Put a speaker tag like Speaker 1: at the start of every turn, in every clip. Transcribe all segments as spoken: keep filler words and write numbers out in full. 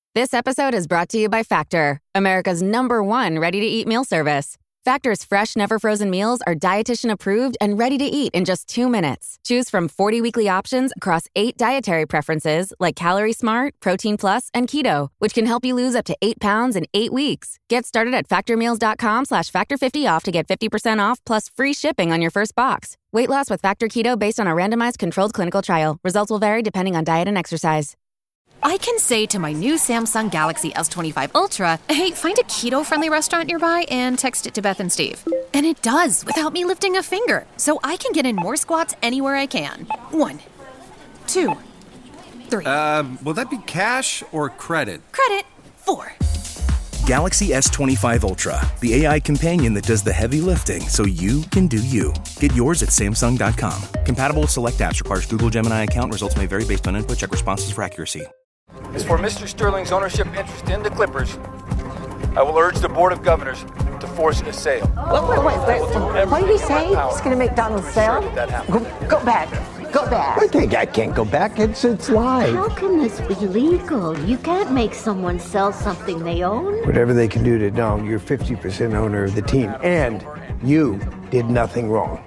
Speaker 1: This episode is brought to you by Factor, America's number one ready-to-eat meal service. Factor's fresh, never-frozen meals are dietitian approved and ready to eat in just two minutes. Choose from forty weekly options across eight dietary preferences like Calorie Smart, Protein Plus, and Keto, which can help you lose up to eight pounds in eight weeks. Get started at factormeals.com slash factor fifty off to get fifty percent off plus free shipping on your first box. Weight loss with Factor Keto based on a randomized controlled clinical trial. Results will vary depending on diet and exercise.
Speaker 2: I can say to my new Samsung Galaxy S twenty-five Ultra, hey, find a keto-friendly restaurant nearby and text it to Beth and Steve. And it does, without me lifting a finger. So I can get in more squats anywhere I can. One, two, three.
Speaker 3: Uh, will that be cash or credit?
Speaker 2: Credit, four.
Speaker 4: Galaxy S twenty-five Ultra, the A I companion that does the heavy lifting so you can do you. Get yours at Samsung dot com. Compatible with select apps. Requires Google Gemini account. Results may vary based on input. Check responses for accuracy.
Speaker 5: As for Mister Sterling's ownership interest in the Clippers, I will urge the Board of Governors to force a sale.
Speaker 6: Wait, wait, wait, wait. What did he say? He's going to make Donald sell? Go, go back. Go back.
Speaker 7: I think I can't go back. It's it's live.
Speaker 8: How can this be legal? You can't make someone sell something they own.
Speaker 7: Whatever they can do to know you're fifty percent owner of the team, and you did nothing wrong.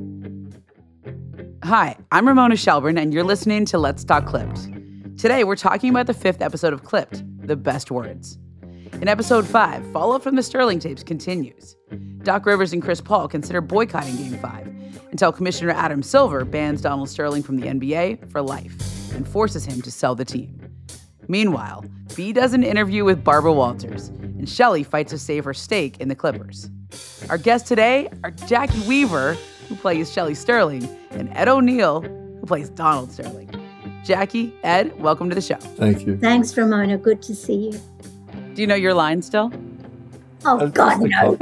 Speaker 9: Hi, I'm Ramona Shelburne, and you're listening to Let's Talk Clipped. Today, we're talking about the fifth episode of Clipped, The Best Words. In episode five, follow-up from the Sterling tapes continues. Doc Rivers and Chris Paul consider boycotting Game five until Commissioner Adam Silver bans Donald Sterling from the N B A for life and forces him to sell the team. Meanwhile, B does an interview with Barbara Walters, and Shelley fights to save her stake in the Clippers. Our guests today are Jackie Weaver, who plays Shelley Sterling, and Ed O'Neill, who plays Donald Sterling. Jackie, Ed, welcome to the show.
Speaker 10: Thank you.
Speaker 8: Thanks, Ramona. Good to see you.
Speaker 9: Do you know your line still?
Speaker 8: Oh, God, no.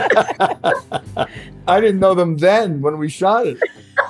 Speaker 10: I didn't know them then when we shot it.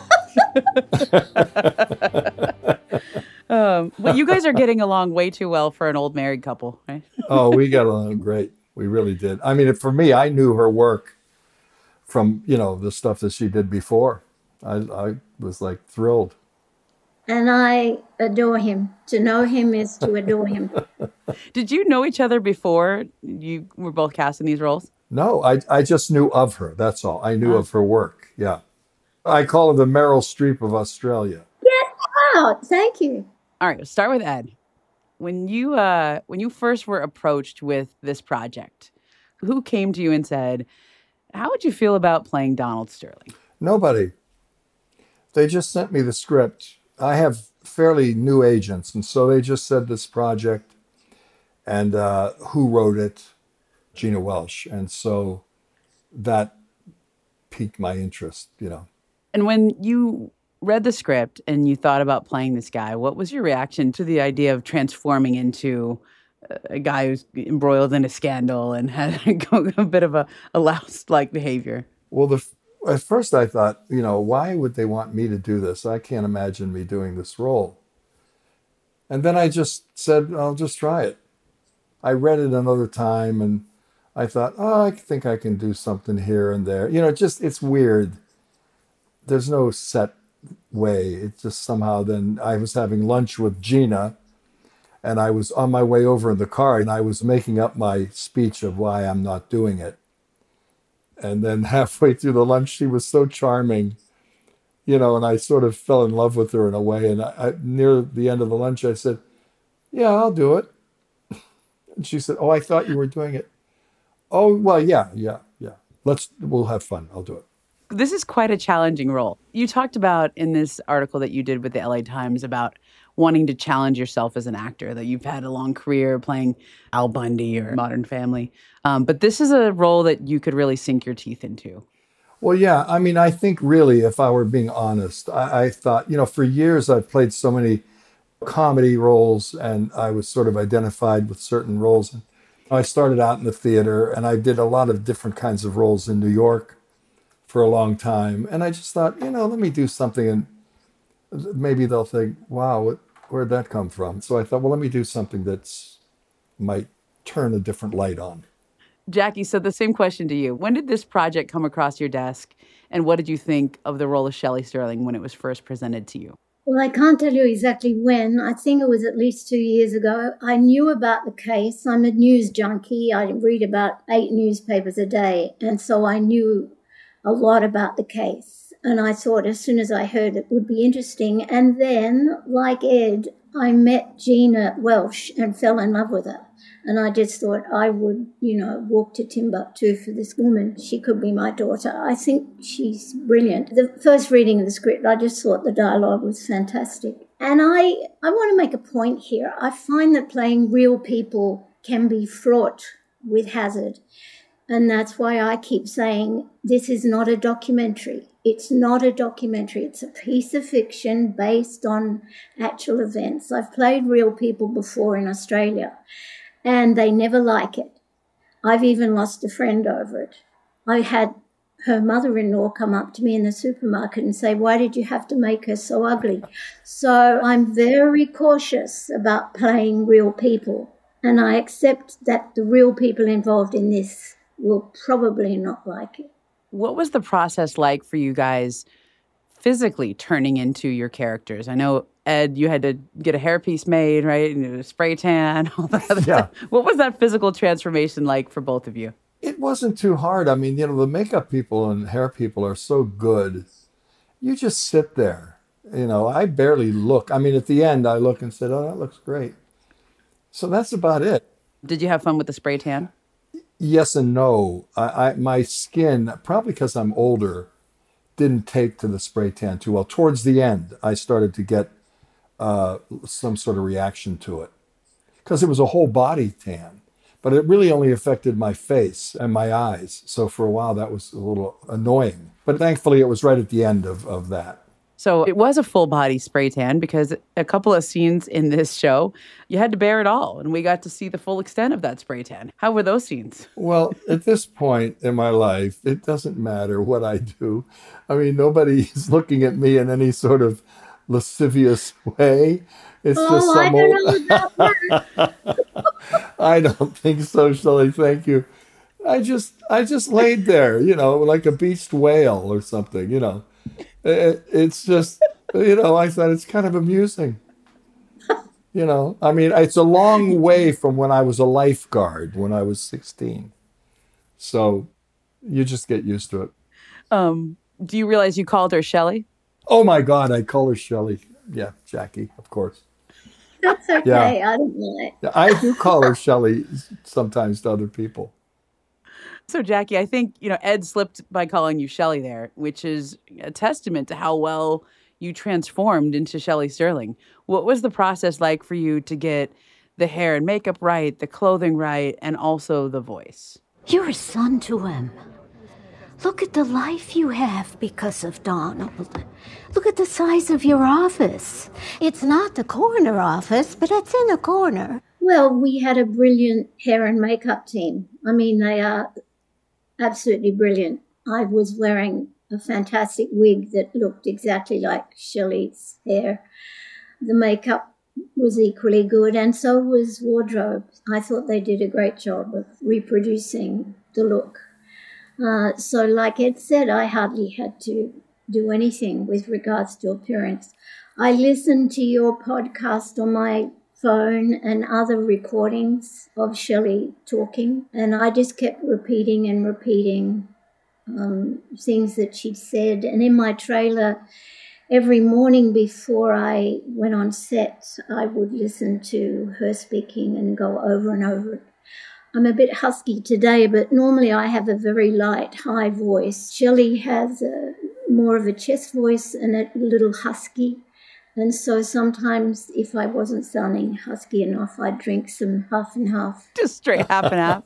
Speaker 9: um, well, you guys are getting along way too well for an old married couple, right?
Speaker 10: Oh, we got along great. We really did. I mean, for me, I knew her work from, you know, the stuff that she did before. I, I was like thrilled.
Speaker 8: And I adore him. To know him is to adore him.
Speaker 9: Did you know each other before you were both cast in these roles?
Speaker 10: No, I I just knew of her. That's all. I knew oh. of her work. Yeah. I call her the Meryl Streep of Australia.
Speaker 8: Get out. Thank you.
Speaker 9: All right, let's start with Ed. When you uh, when you first were approached with this project, who came to you and said, how would you feel about playing Donald Sterling?
Speaker 10: Nobody. They just sent me the script. I have fairly new agents, and so they just said this project and uh, who wrote it, Gina Welsh. And so that piqued my interest, you know. And
Speaker 9: when you read the script and you thought about playing this guy, what was your reaction to the idea of transforming into a guy who's embroiled in a scandal and had a bit of a, a louse-like behavior? Well, the At first I thought, you know, why would they want me to do this? I can't imagine me doing this role. And then I just said, I'll just try it. I read it another time and I thought, oh, I think I can do something here and there. You know, just, it's weird. There's no set way. It's just somehow then I was having lunch with Gina and I was on my way over in the car and I was making up my speech of why I'm not doing it. And then halfway through the lunch, she was so charming, you know, and I sort of fell in love with her in a way. And I, I, near the end of the lunch, I said, yeah, I'll do it. And she said, oh, I thought you were doing it. Oh, well, yeah, yeah, yeah. Let's, we'll have fun. I'll do it. This is quite a challenging role. You talked about in this article that you did with the L A Times about wanting to challenge yourself as an actor, that you've had a long career playing Al Bundy or Modern Family. Um, but this is a role that you could really sink your teeth into. Well, yeah. I mean, I think really, if I were being honest, I, I thought, you know, for years I've played so many comedy roles and I was sort of identified with certain roles. And I started out in the theater and I did a lot of different kinds of roles in New York for a long time. And I just thought, you know, let me do something and maybe they'll think, wow, what, where'd that come from? So I thought, well, let me do something that's might turn a different light on. Jackie, so the same question to you. When did this project come across your desk? And what did you think of the role of Shelley Sterling when it was first presented to you?
Speaker 8: Well, I can't tell you exactly when. I think it was at least two years ago. I knew about the case. I'm a news junkie. I read about eight newspapers a day. And so I knew a lot about the case. And I thought as soon as I heard it would be interesting. And then, like Ed, I met Gina Welsh and fell in love with her. And I just thought I would, you know, walk to Timbuktu for this woman. She could be my daughter. I think she's brilliant. The first reading of the script, I just thought the dialogue was fantastic. And I, I want to make a point here. I find that playing real people can be fraught with hazard. And that's why I keep saying this is not a documentary. It's not a documentary. It's a piece of fiction based on actual events. I've played real people before in Australia, and they never like it. I've even lost a friend over it. I had her mother-in-law come up to me in the supermarket and say, why did you have to make her so ugly? So I'm very cautious about playing real people, and I accept that the real people involved in this will probably not like it.
Speaker 9: What was the process like for you guys physically turning into your characters? I know, Ed, you had to get a hairpiece made, right? And a spray tan, all that other
Speaker 10: Yeah.
Speaker 9: stuff. What was that physical transformation like for both of you?
Speaker 10: It wasn't too hard. I mean, you know, the makeup people and hair people are so good. You just sit there. You know, I barely look. I mean, at the end, I look and said, oh, that looks great. So that's about it.
Speaker 9: Did you have fun with the spray tan?
Speaker 10: Yes and no. I, I my skin, probably because I'm older, didn't take to the spray tan too well. Towards the end, I started to get uh, some sort of reaction to it because it was a whole body tan. But it really only affected my face and my eyes. So for a while, that was a little annoying. But thankfully, it was right at the end of, of that.
Speaker 9: So it was a full body spray tan because a couple of scenes in this show, you had to bear it all. And we got to see the full extent of that spray tan. How were those scenes?
Speaker 10: Well, at this point in my life, it doesn't matter what I do. I mean, nobody's looking at me in any sort of lascivious way. It's
Speaker 8: oh,
Speaker 10: just some
Speaker 8: I don't
Speaker 10: old...
Speaker 8: know about that.
Speaker 10: I don't think so, Shelley. Thank you. I just, I just laid there, you know, like a beached whale or something, you know. It, it's just, you know, I thought it's kind of amusing. You know, I mean, it's a long way from when I was a lifeguard when I was sixteen. So you just get used to it.
Speaker 9: Um, do you realize you called her Shelley?
Speaker 10: Oh, my God, I call her Shelley. Yeah, Jackie, of course.
Speaker 8: That's okay.
Speaker 10: Yeah.
Speaker 8: I don't know it.
Speaker 10: I do call her Shelley sometimes to other people.
Speaker 9: So, Jackie, I think, you know, Ed slipped by calling you Shelley there, which is a testament to how well you transformed into Shelley Sterling. What was the process like for you to get the hair and makeup right, the clothing right, and also the voice?
Speaker 11: You're a son to him. Look at the life you have because of Donald. Look at the size of your office. It's not the corner office, but it's in a corner.
Speaker 8: Well, we had a brilliant hair and makeup team. I mean, they are absolutely brilliant. I was wearing a fantastic wig that looked exactly like Shelley's hair. The makeup was equally good, and so was wardrobe. I thought they did a great job of reproducing the look. Uh, so like Ed said, I hardly had to do anything with regards to appearance. I listened to your podcast on my phone and other recordings of Shelley talking, and I just kept repeating and repeating um, things that she'd said. And in my trailer, every morning before I went on set, I would listen to her speaking and go over and over it. I'm a bit husky today, but normally I have a very light, high voice. Shelley has a, more of a chest voice and a little husky. And so sometimes if I wasn't sounding husky enough, I'd drink some half and half.
Speaker 9: Just straight half and half.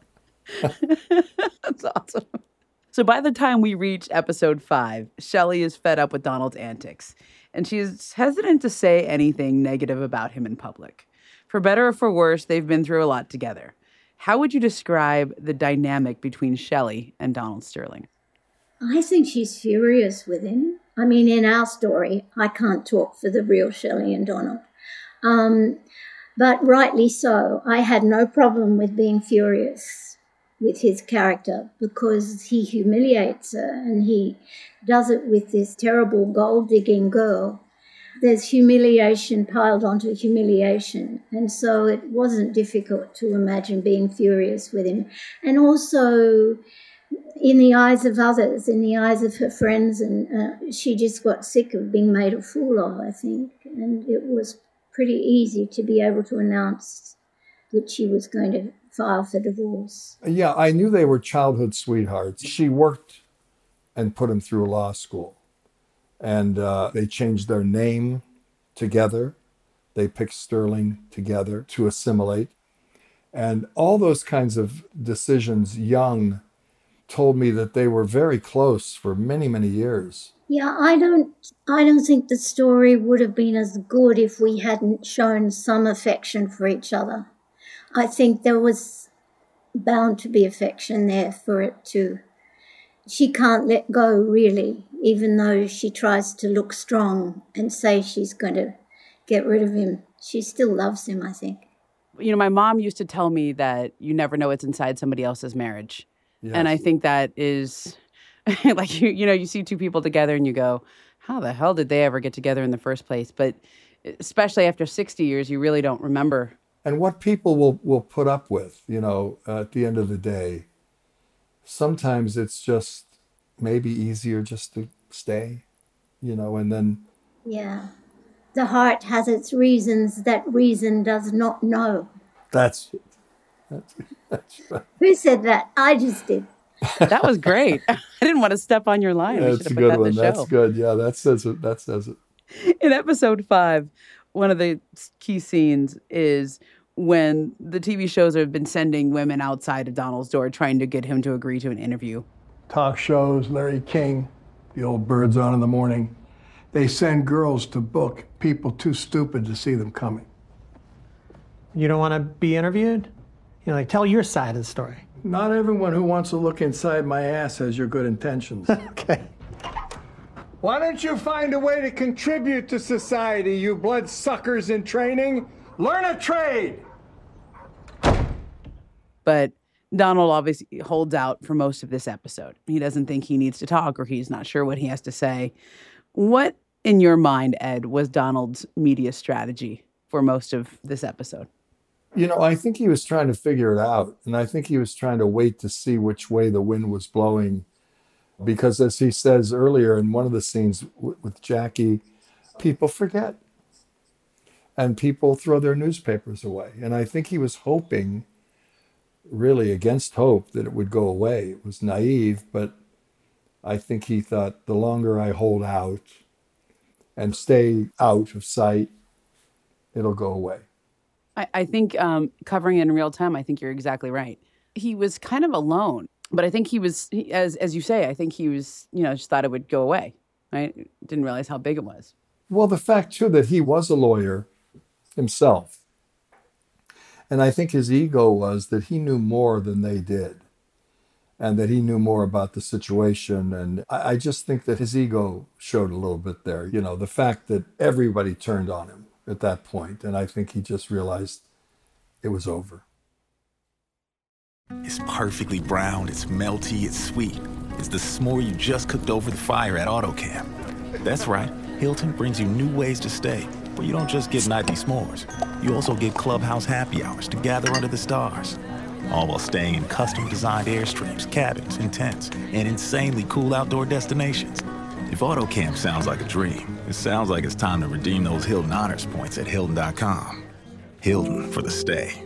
Speaker 9: That's awesome. So by the time we reach episode five, Shelley is fed up with Donald's antics, and she's hesitant to say anything negative about him in public. For better or for worse, they've been through a lot together. How would you describe the dynamic between Shelley and Donald Sterling?
Speaker 8: I think she's furious with him. I mean, in our story, I can't talk for the real Shelley and Donald. Um, but rightly so. I had no problem with being furious with his character because he humiliates her and he does it with this terrible gold-digging girl. there's humiliation piled onto humiliation. And so it wasn't difficult to imagine being furious with him. And also in the eyes of others, in the eyes of her friends, and uh, she just got sick of being made a fool of, I think. And it was pretty easy to be able to announce that she was going to file for divorce.
Speaker 10: Yeah, I knew they were childhood sweethearts. She worked and put him through law school. And uh, they changed their name together. They picked Sterling together to assimilate. And all those kinds of decisions, Young told me that they were very close for many, many years.
Speaker 8: Yeah, I don't I don't think the story would have been as good if we hadn't shown some affection for each other. I think there was bound to be affection there for it too. She can't let go, really, even though she tries to look strong and say she's going to get rid of him. She still loves him, I think.
Speaker 9: You know, my mom used to tell me that you never know what's inside somebody else's marriage. Yes. And I think that is, like, you, you know, you see two people together and you go, how the hell did they ever get together in the first place? But especially after sixty years, you really don't remember.
Speaker 10: And what people will, will put up with, you know, uh, at the end of the day, sometimes it's just maybe easier just to stay, you know, and then...
Speaker 8: Yeah. The heart has its reasons that reason does not know.
Speaker 10: That's it. That's, that's right.
Speaker 8: Who said that? I just did.
Speaker 9: That was great. I didn't want to step on your line.
Speaker 10: That's a good one. That's good. Yeah, that says it. That says it.
Speaker 9: In episode five, one of the key scenes is when the T V shows have been sending women outside of Donald's door trying to get him to agree to an interview.
Speaker 7: Talk shows, Larry King, the old Birds On in the Morning. They send girls to book people too stupid to see them coming.
Speaker 12: You don't want to be interviewed? You know, like, tell your side of the story.
Speaker 7: Not everyone who wants to look inside my ass has your good intentions.
Speaker 12: Okay.
Speaker 7: Why don't you find a way to contribute to society, you bloodsuckers in training? Learn a trade!
Speaker 9: But Donald obviously holds out for most of this episode. He doesn't think he needs to talk, or he's not sure what he has to say. What, in your mind, Ed, was Donald's media strategy for most of this episode?
Speaker 10: You know, I think he was trying to figure it out. And I think he was trying to wait to see which way the wind was blowing. Because as he says earlier in one of the scenes w- with Jackie, people forget. And people throw their newspapers away. And I think he was hoping, really against hope, that it would go away. It was naive, but I think he thought, the longer I hold out and stay out of sight, it'll go away.
Speaker 9: I, I think um, covering it in real time, I think you're exactly right. He was kind of alone, but I think he was, he, as as you say, I think he was, you know, just thought it would go away, right? Didn't realize how big it was.
Speaker 10: Well, the fact, too, that he was a lawyer himself. And I think his ego was that he knew more than they did, and that he knew more about the situation. And I, I just think that his ego showed a little bit there. You know, the fact that everybody turned on him at that point, and I think he just realized it was over.
Speaker 13: It's perfectly browned, it's melty, it's sweet. It's the s'more you just cooked over the fire at AutoCamp. That's right, Hilton brings you new ways to stay, where you don't just get nightly s'mores. You also get clubhouse happy hours to gather under the stars, all while staying in custom-designed Airstreams, cabins, and tents, and insanely cool outdoor destinations. If AutoCamp sounds like a dream, it sounds like it's time to redeem those Hilton Honors points at Hilton dot com. Hilton for the stay.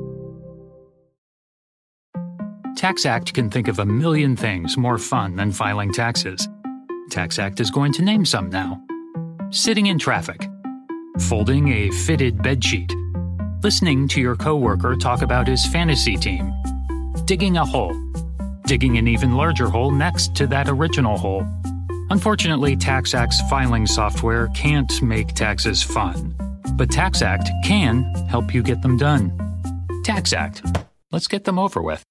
Speaker 14: TaxAct can think of a million things more fun than filing taxes. TaxAct is going to name some now. Sitting in traffic. Folding a fitted bedsheet. Listening to your coworker talk about his fantasy team. Digging a hole. Digging an even larger hole next to that original hole. Unfortunately, TaxAct's filing software can't make taxes fun. But TaxAct can help you get them done. TaxAct. Let's get them over with.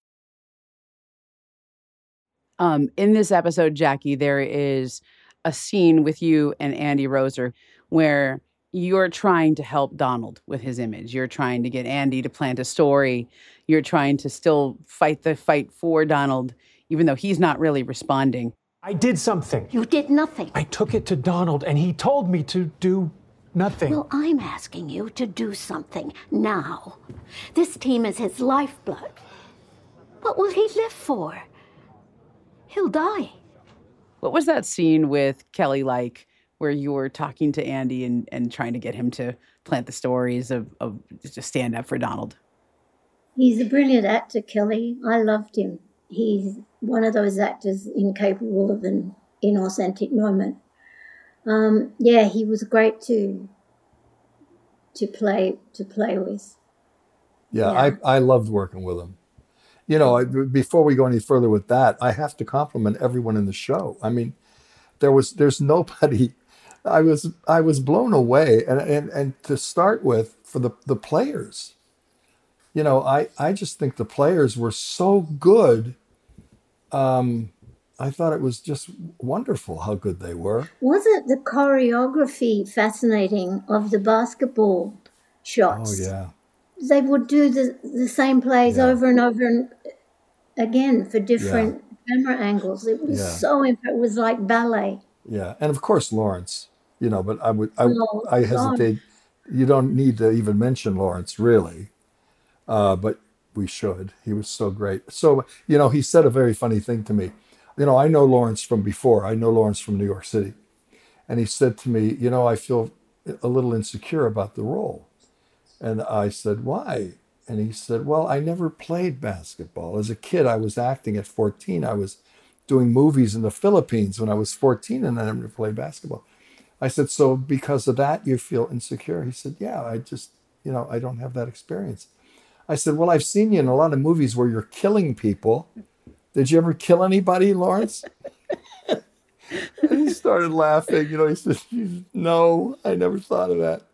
Speaker 9: Um, in this episode, Jackie, there is a scene with you and Andy Roser where you're trying to help Donald with his image. You're trying to get Andy to plant a story. You're trying to still fight the fight for Donald, even though he's not really responding.
Speaker 12: I did something.
Speaker 11: You did nothing.
Speaker 12: I took it to Donald, and he told me to do Nothing.
Speaker 11: Well, I'm asking you to do something now. This team is his lifeblood. What will he live for? He'll die.
Speaker 9: What was that scene with Kelly like, where you were talking to Andy and, and trying to get him to plant the stories of, of just stand up for Donald?
Speaker 8: He's a brilliant actor, Kelly. I loved him. He's one of those actors incapable of an inauthentic moment. Um, yeah, he was great to to play to play with.
Speaker 10: Yeah,
Speaker 8: Yeah.
Speaker 10: I, I loved working with him. You know, I, before we go any further with that, I have to compliment everyone in the show. I mean, there was there's nobody. I was I was blown away, and and and to start with, for the the players, you know, I I just think the players were so good. Um, I thought it was just wonderful how good they were.
Speaker 8: Wasn't the choreography fascinating of the basketball
Speaker 10: Oh
Speaker 8: shots?
Speaker 10: yeah,
Speaker 8: They would do the, the same plays
Speaker 10: Yeah.
Speaker 8: over and over and again for different camera angles. It was
Speaker 10: Yeah.
Speaker 8: so, imp- it was like ballet.
Speaker 10: yeah, and of course Lawrence. You know, but I would I
Speaker 8: Oh,
Speaker 10: I
Speaker 8: God.
Speaker 10: hesitate. You don't need to even mention Lawrence, really, uh, but we should. He was so great. So you know, he said a very funny thing to me. You know, I know Lawrence from before. I know Lawrence from New York City, and he said to me, "You know, I feel a little insecure about the role." And I said, "Why?" And he said, "Well, I never played basketball. As a kid, I was acting at fourteen. I was doing movies in the Philippines when I was fourteen, and I never played basketball." I said, "So because of that, you feel insecure?" He said, "Yeah, I just, you know, I don't have that experience." I said, "Well, I've seen you in a lot of movies where you're killing people. Did you ever kill anybody, Lawrence?" And he started laughing. You know, he said, "No, I never thought of that."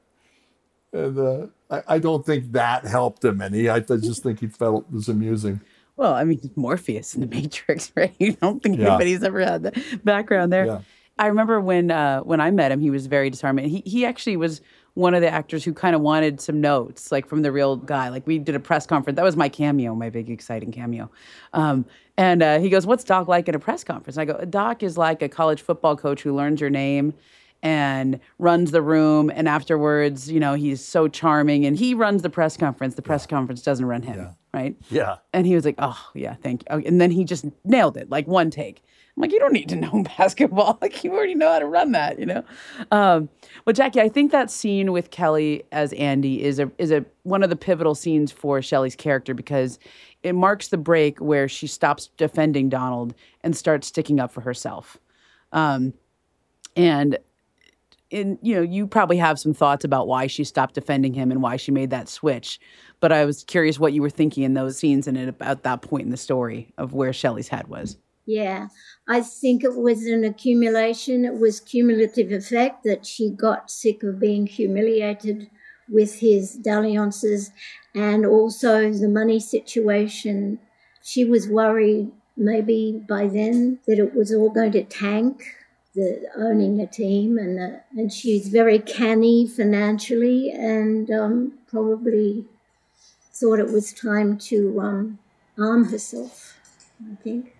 Speaker 10: And uh, I, I don't think that helped him any. I th- just think he felt it was amusing.
Speaker 9: Well, I mean, Morpheus in The Matrix, right? You don't think
Speaker 10: Yeah.
Speaker 9: anybody's ever had that background there.
Speaker 10: Yeah.
Speaker 9: I remember when uh, when I met him, he was very disarming. He he actually was one of the actors who kind of wanted some notes, like from the real guy. Like we did a press conference. That was my cameo, my big exciting cameo. Um, and uh, he goes, "What's Doc like at a press conference?" I go, "Doc is like a college football coach who learns your name and runs the room, and afterwards, you know, he's so charming, and he runs the press conference. The press conference doesn't run him, right?"
Speaker 10: Yeah.
Speaker 9: And he was like, "Oh yeah, thank you." And then he just nailed it, like one take. I'm like, "You don't need to know basketball. Like you already know how to run that, you know." Um, well, Jackie, I think that scene with Kelly as Andy is a is a one of the pivotal scenes for Shelley's character because it marks the break where she stops defending Donald and starts sticking up for herself. Um, and in you know, you probably have some thoughts about why she stopped defending him and why she made that switch. But I was curious what you were thinking in those scenes and at, at that point in the story of where Shelley's head was.
Speaker 8: Yeah, I think it was an accumulation. It was cumulative effect that she got sick of being humiliated with his dalliances and also the money situation. She was worried maybe by then that it was all going to tank, the owning a team, and uh, and she's very canny financially and um, probably thought it was time to um, arm herself, I think.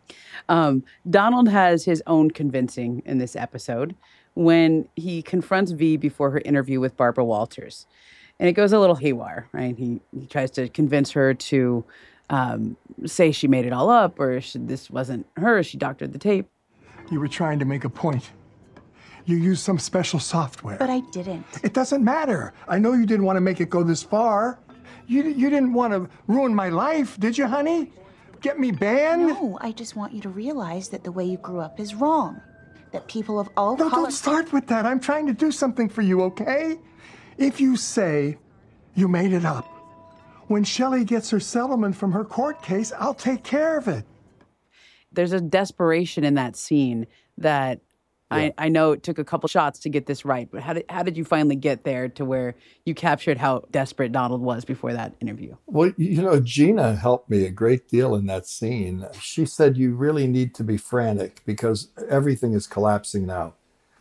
Speaker 9: Um, Donald has his own convincing in this episode when he confronts V before her interview with Barbara Walters. And it goes a little haywire, right? He, he tries to convince her to um, say she made it all up or she, this wasn't her, she doctored the tape.
Speaker 7: You were trying to make a point. You used some special software.
Speaker 15: But I didn't.
Speaker 7: It doesn't matter. I know you didn't want to make it go this far. You, you didn't want to ruin my life, did you, honey? Get me banned?
Speaker 15: No, I just want you to realize that the way you grew up is wrong. That people of all
Speaker 7: No,
Speaker 15: colors...
Speaker 7: don't start with that. I'm trying to do something for you, okay? If you say you made it up, when Shelley gets her settlement from her court case, I'll take care of it.
Speaker 9: There's a desperation in that scene that I, I know it took a couple shots to get this right, but how did, how did you finally get there to where you captured how desperate Donald was before that interview?
Speaker 10: Well, you know, Gina helped me a great deal in that scene. She said, you really need to be frantic because everything is collapsing now.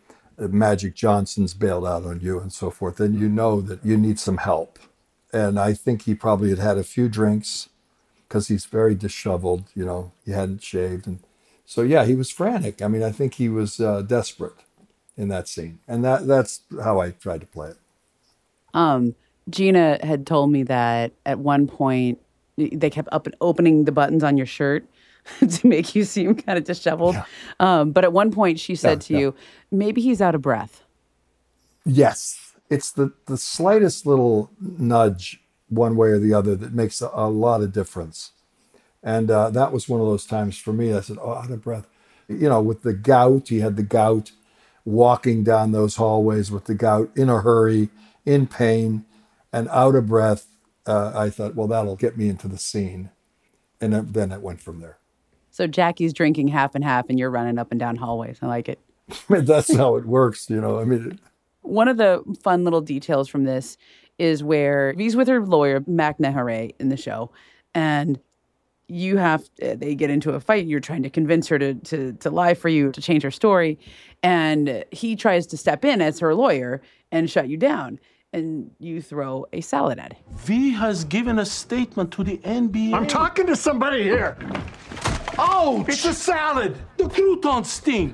Speaker 10: Magic Johnson's bailed out on you and so forth, and you know that you need some help. And I think he probably had had a few drinks because he's very disheveled, you know, he hadn't shaved. And so, yeah, he was frantic. I mean, I think he was uh, desperate. in that scene. And that that's how I tried to play it.
Speaker 9: Um, Gina had told me that at one point they kept up opening the buttons on your shirt to make you seem kind of disheveled. Yeah. Um, but at one point she said yeah, to yeah. you, maybe he's out of breath.
Speaker 10: Yes. It's the, the slightest little nudge one way or the other that makes a, a lot of difference. And uh, that was one of those times for me. I said, oh, out of breath. You know, with the gout, he had the gout, walking down those hallways with the gout, in a hurry, in pain, and out of breath. Uh, I thought, well, that'll get me into the scene. And then it went from there.
Speaker 9: So Jackie's drinking half and half, and you're running up and down hallways. I like it.
Speaker 10: That's how it works, you know. I mean, it,
Speaker 9: one of the fun little details from this is where he's with her lawyer, Mac Nehare, in the show, and you have, they get into a fight. You're trying to convince her to, to, to lie for you, to change her story. And he tries to step in as her lawyer and shut you down. And you throw a salad at him.
Speaker 16: V has given a statement to the N B A.
Speaker 7: I'm talking to somebody here.
Speaker 16: Ouch! It's a salad. The croutons stink.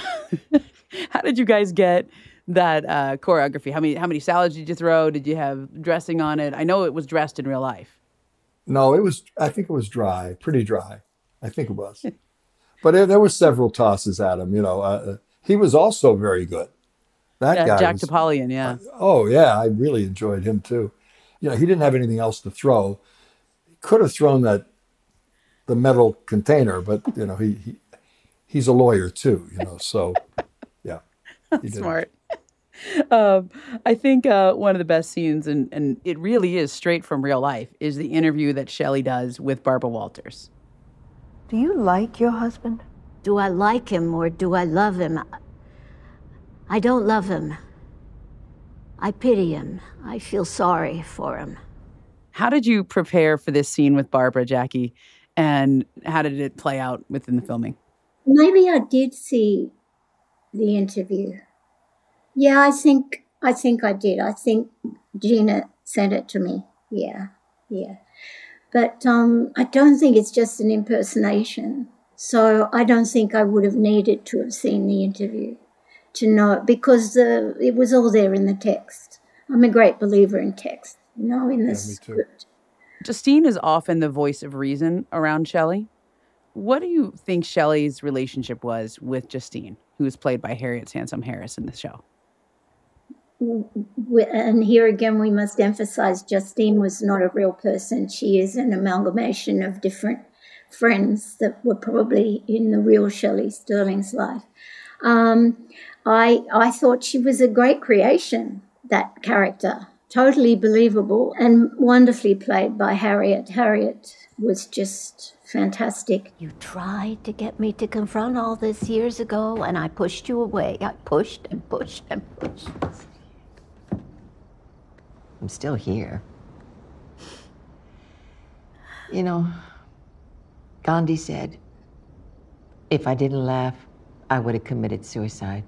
Speaker 9: How did you guys get that uh, choreography? How many how many salads did you throw? Did you have dressing on it? I know it was dressed in real life.
Speaker 10: No, it was. I think it was dry, pretty dry. I think it was. But there, there were several tosses at him. You know, uh, he was also very good. That
Speaker 9: yeah,
Speaker 10: guy,
Speaker 9: Jack
Speaker 10: was,
Speaker 9: Topalian, yeah.
Speaker 10: Uh, oh yeah, I really enjoyed him too. You know, he didn't have anything else to throw. He could have thrown that the metal container, but you know, he, he he's a lawyer too. You know, so yeah,
Speaker 9: he smart. Um, I think uh, one of the best scenes, and, and it really is straight from real life, is the interview that Shelley does with Barbara Walters.
Speaker 11: Do you like your husband? Do I like him or do I love him? I don't love him. I pity him. I feel sorry for him.
Speaker 9: How did you prepare for this scene with Barbara, Jackie? And how did it play out within the filming?
Speaker 8: Maybe I did see the interview. Yeah, I think I think I did. I think Gina sent it to me. Yeah, yeah. But um, I don't think it's just an impersonation. So I don't think I would have needed to have seen the interview to know it, because the, it was all there in the text. I'm a great believer in text, you know, in the yeah, script.
Speaker 9: Justine is often the voice of reason around Shelley. What do you think Shelley's relationship was with Justine, who is played by Harriet Sansom Harris in the show?
Speaker 8: And here again, we must emphasize Justine was not a real person. She is an amalgamation of different friends that were probably in the real Shelley Sterling's life. Um, I I thought she was a great creation, that character. Totally believable and wonderfully played by Harriet. Harriet was just fantastic.
Speaker 11: You tried to get me to confront all this years ago, and I pushed you away. I pushed and pushed and pushed.
Speaker 17: I'm still here. You know, Gandhi said, if I didn't laugh, I would have committed suicide.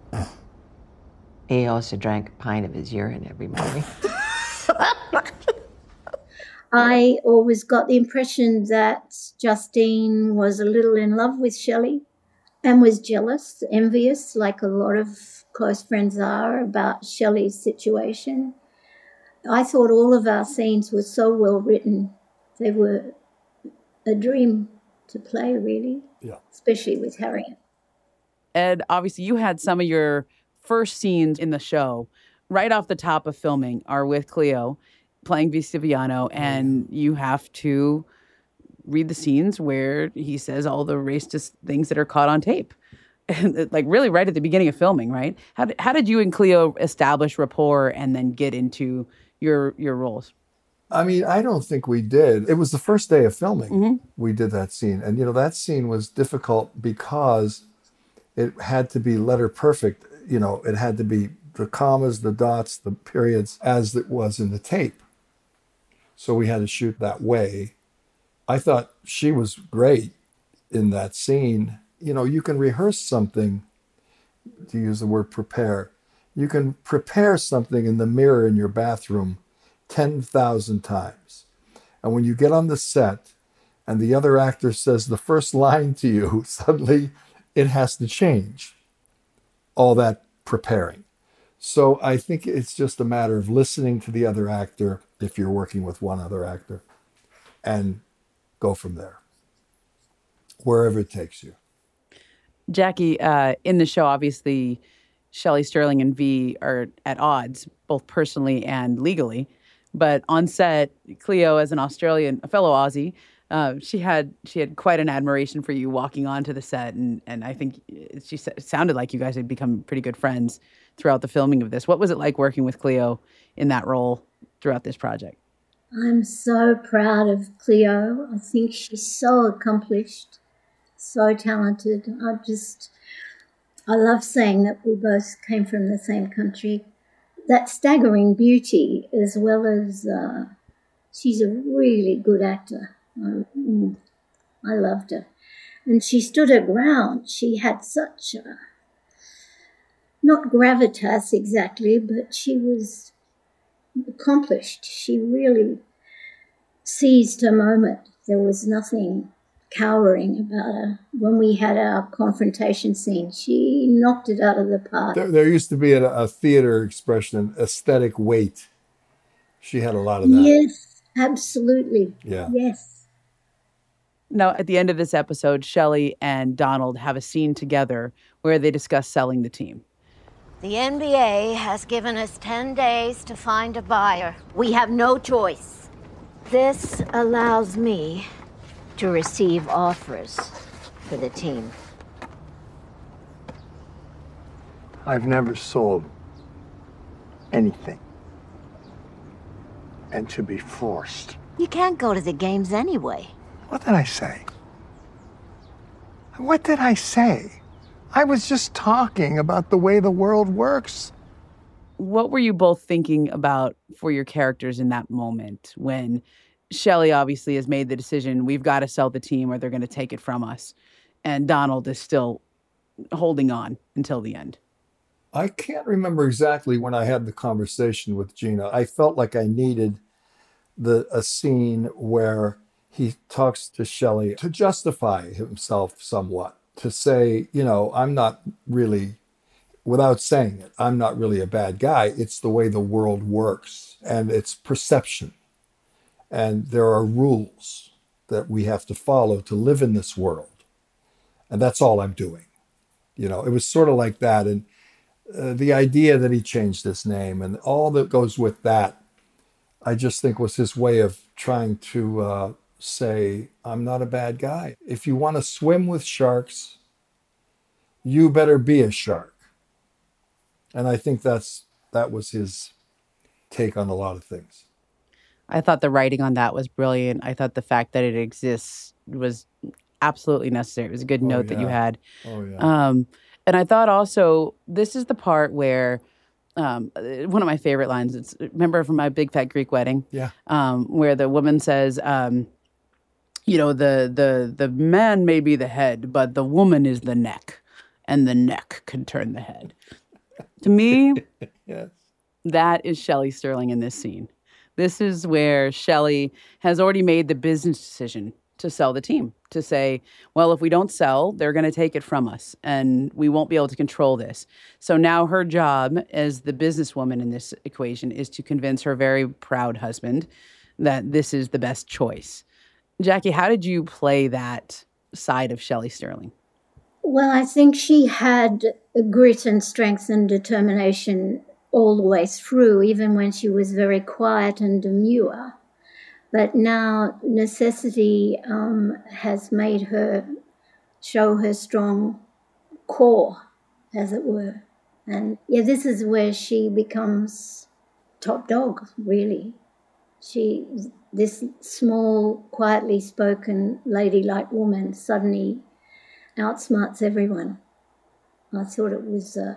Speaker 17: He also drank a pint of his urine every morning.
Speaker 8: I always got the impression that Justine was a little in love with Shelley and was jealous, envious, like a lot of close friends are, about Shelley's situation. I thought all of our scenes were so well written. They were a dream to play, really,
Speaker 10: yeah.
Speaker 8: Especially with Harriet.
Speaker 9: Ed, obviously you had some of your first scenes in the show right off the top of filming are with Cleo playing Viciviano, and you have to read the scenes where he says all the racist things that are caught on tape. And like really right at the beginning of filming, right? How did, how did you and Cleo establish rapport and then get into your your roles?
Speaker 10: I mean, I don't think we did. It was the first day of filming
Speaker 9: mm-hmm.
Speaker 10: we did that scene. And, you know, that scene was difficult because it had to be letter perfect. You know, it had to be the commas, the dots, the periods, as it was in the tape. So we had to shoot that way. I thought she was great in that scene. You know, you can rehearse something, to use the word prepare. You can prepare something in the mirror in your bathroom ten thousand times. And when you get on the set and the other actor says the first line to you, suddenly it has to change. All that preparing. So I think it's just a matter of listening to the other actor, if you're working with one other actor, and go from there, wherever it takes you.
Speaker 9: Jackie, uh, in the show, obviously, Shelley Sterling and V are at odds, both personally and legally. But on set, Cleo, as an Australian, a fellow Aussie, uh, she had she had quite an admiration for you walking onto the set, and and I think she it sounded like you guys had become pretty good friends throughout the filming of this. What was it like working with Cleo in that role throughout this project?
Speaker 8: I'm so proud of Cleo. I think she's so accomplished, so talented. I just, I love saying that we both came from the same country. That staggering beauty, as well as uh, she's a really good actor. I, mm, I loved her. And she stood her ground. She had such a, not gravitas exactly, but she was accomplished. She really seized her moment. There was nothing cowering about her. When we had our confrontation scene, she knocked it out of the park.
Speaker 10: There, there used to be a, a theater expression, aesthetic weight. She had a lot of that.
Speaker 8: Yes, absolutely.
Speaker 10: Yeah.
Speaker 8: Yes.
Speaker 9: Now, at the end of this episode, Shelley and Donald have a scene together where they discuss selling the team.
Speaker 11: The N B A has given us ten days to find a buyer. We have no choice. This allows me to receive offers for the team.
Speaker 7: I've never sold anything. And to be forced.
Speaker 11: You can't go to the games anyway.
Speaker 7: What did I say? What did I say? I was just talking about the way the world works.
Speaker 9: What were you both thinking about for your characters in that moment when Shelley obviously has made the decision, we've got to sell the team or they're going to take it from us, and Donald is still holding on until the end?
Speaker 10: I can't remember exactly when I had the conversation with Gina. I felt like I needed the a scene where he talks to Shelley to justify himself somewhat, to say, you know, I'm not really, without saying it, I'm not really a bad guy. It's the way the world works, and it's perception. And there are rules that we have to follow to live in this world. And that's all I'm doing. You know, it was sort of like that. And uh, the idea that he changed his name and all that goes with that, I just think was his way of trying to uh, say, I'm not a bad guy. If you want to swim with sharks, you better be a shark. And I think that's that was his take on a lot of things.
Speaker 9: I thought the writing on that was brilliant. I thought the fact that it exists was absolutely necessary. It was a good
Speaker 10: Oh,
Speaker 9: note that you
Speaker 10: yeah.
Speaker 9: had.
Speaker 10: Oh, yeah.
Speaker 9: Um, and I thought also, this is the part where um, one of my favorite lines, it's remember from My Big Fat Greek Wedding?
Speaker 10: Yeah.
Speaker 9: Um, where the woman says, um, you know, the, the, the man may be the head, but the woman is the neck, and the neck can turn the head. To me,
Speaker 10: Yes.
Speaker 9: that is Shelley Sterling in this scene. This is where Shelley has already made the business decision to sell the team, to say, well, if we don't sell, they're going to take it from us and we won't be able to control this. So now her job as the businesswoman in this equation is to convince her very proud husband that this is the best choice. Jackie, how did you play that side of Shelley Sterling?
Speaker 8: Well, I think she had grit and strength and determination all the way through, even when she was very quiet and demure. But now necessity um, has made her show her strong core, as it were. And yeah, this is where she becomes top dog, really. She, this small, quietly spoken, ladylike woman suddenly outsmarts everyone. I thought it was uh,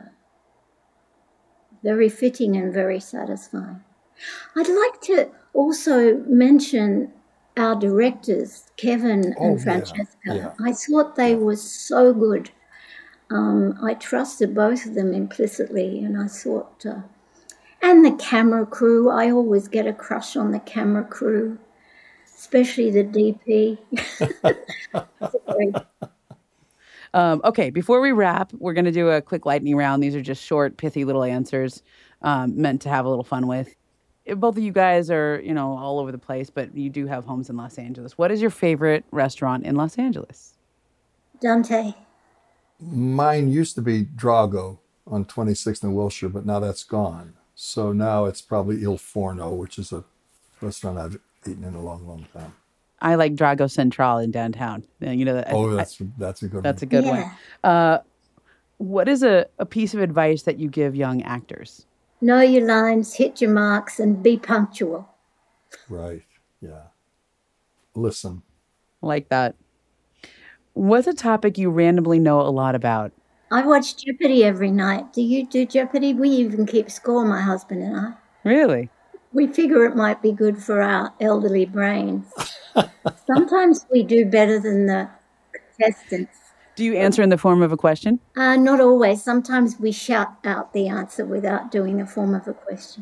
Speaker 8: very fitting and very satisfying. I'd like to also mention our directors, Kevin
Speaker 10: Oh,
Speaker 8: and
Speaker 10: yeah,
Speaker 8: Francesca.
Speaker 10: yeah.
Speaker 8: I thought they were so good. Um, I trusted both of them implicitly, and I thought, uh, and the camera crew, I always get a crush on the camera crew, especially the D P.
Speaker 9: Um, okay, before we wrap, we're going to do a quick lightning round. These are just short, pithy little answers um, meant to have a little fun with. Both of you guys are, you know, all over the place, but you do have homes in Los Angeles. What is your favorite restaurant in Los Angeles?
Speaker 8: Dante.
Speaker 10: Mine used to be Drago on twenty-sixth and Wilshire, but now that's gone. So now it's probably Il Forno, which is a restaurant I've eaten in a long, long time.
Speaker 9: I like Drago Central in downtown. You know,
Speaker 10: oh,
Speaker 9: I,
Speaker 10: that's that's a good
Speaker 9: that's
Speaker 10: one.
Speaker 9: a good
Speaker 8: Yeah.
Speaker 9: one. Uh, what is a, a piece of advice that you give young actors?
Speaker 8: Know your lines, hit your marks, and be punctual.
Speaker 10: Right. Yeah. Listen.
Speaker 9: Like that. What's a topic you randomly know a lot about?
Speaker 8: I watch Jeopardy every night. Do you do Jeopardy? We even keep score, my husband and I.
Speaker 9: Really?
Speaker 8: We figure it might be good for our elderly brains. Sometimes we do better than the contestants.
Speaker 9: Do you answer in the form of a question?
Speaker 8: Uh, not always. Sometimes we shout out the answer without doing the form of a question.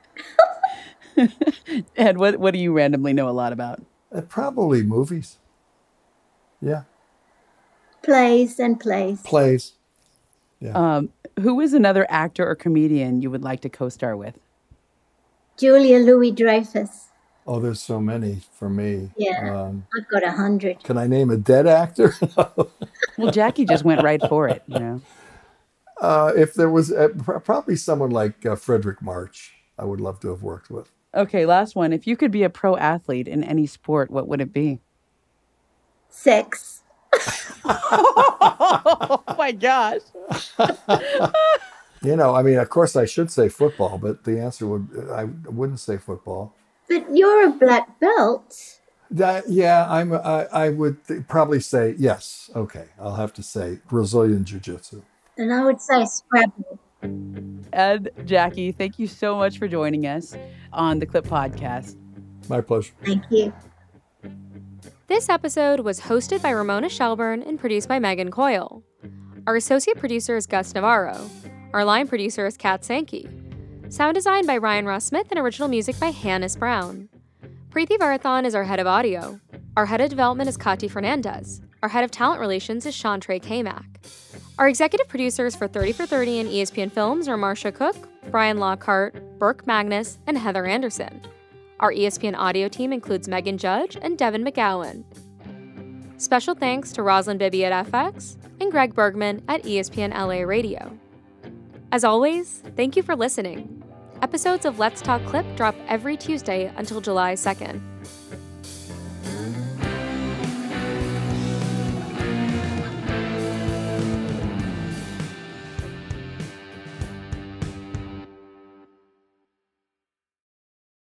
Speaker 9: Ed, what, what do you randomly know a lot about?
Speaker 10: Uh, probably movies. Yeah.
Speaker 8: Plays and plays.
Speaker 10: Plays. Yeah.
Speaker 9: Um, who is another actor or comedian you would like to co-star with?
Speaker 8: Julia Louis-Dreyfus.
Speaker 10: Oh, there's so many for me.
Speaker 8: Yeah,
Speaker 10: Um,
Speaker 8: I've got a hundred.
Speaker 10: can I name a dead actor?
Speaker 9: Well, Jackie just went right for it, you know.
Speaker 10: Uh, if there was uh, pr- probably someone like uh, Frederick March, I would love to have worked with.
Speaker 9: Okay, last one. If you could be a pro athlete in any sport, what would it be?
Speaker 8: Sex.
Speaker 9: Oh, my gosh.
Speaker 10: You know, I mean, of course I should say football, but the answer would, I wouldn't say football.
Speaker 8: But you're a black belt.
Speaker 10: That, yeah, I'm, I, I would th- probably say, yes, okay, I'll have to say Brazilian Jiu-Jitsu.
Speaker 8: And I would say Scrabble.
Speaker 9: Ed, Jackie, thank you so much for joining us on the Clip Podcast.
Speaker 10: My pleasure.
Speaker 8: Thank you.
Speaker 18: This episode was hosted by Ramona Shelburne and produced by Megan Coyle. Our associate producer is Gus Navarro. Our line producer is Kat Sankey. Sound design by Ryan Ross Smith and original music by Hannes Brown. Preeti Varathan is our head of audio. Our head of development is Kati Fernandez. Our head of talent relations is Sean Trey Kamak. Our executive producers for thirty for thirty and E S P N Films are Marcia Cook, Brian Lockhart, Burke Magnus, and Heather Anderson. Our E S P N audio team includes Megan Judge and Devin McGowan. Special thanks to Rosalind Bibby at F X and Greg Bergman at E S P N L A Radio. As always, thank you for listening. Episodes of Let's Talk Clip drop every Tuesday until July second.